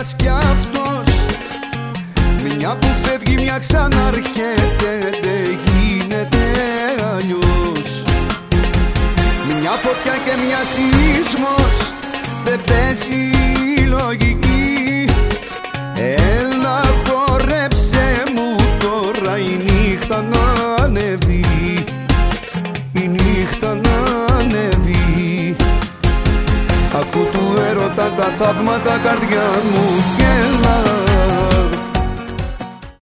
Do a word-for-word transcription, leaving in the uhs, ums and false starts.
έρωτας κι αυτός. Μια που φεύγει μια ξανάρχεται, δεν γίνεται αλλιώς. Μια φωτιά και μια σεισμός, δεν παίζει η λογική. Έλα χορέψε μου τώρα, η νύχτα να ανεβεί, η νύχτα να ανεβεί. Ακού του έρωτα τα θαύματα, καρδιά μου, κι έλα.